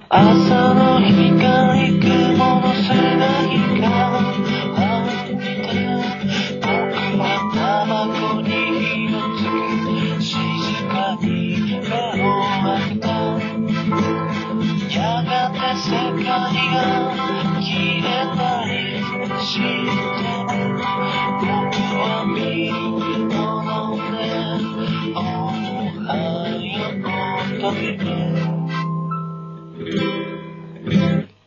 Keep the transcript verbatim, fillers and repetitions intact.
朝の光、雲のせが光って僕はタバコに火をつけ静かに目を開けた。やがて世界が消えたりして僕は右ののでおはようと